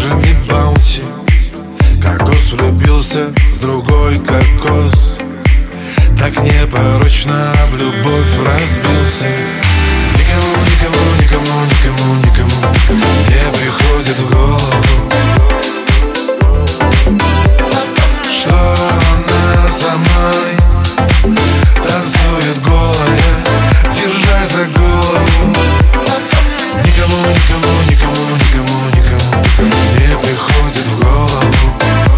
продажами баунти. Кокос влюбился в другой кокос, так непорочно в любовь разбился. Никому, никому, никому, никому, никому не приходит в голову, что она со мной танцует голая, держась за голову. Никому, никому, никому, никому, никому не приходит в голову,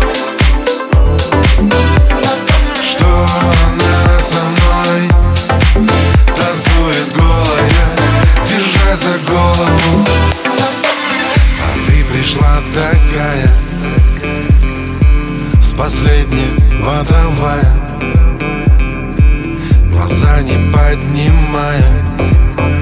что она со мной танцует голая, держась за голову. А ты пришла такая с последнего трамвая, глаза не поднимая,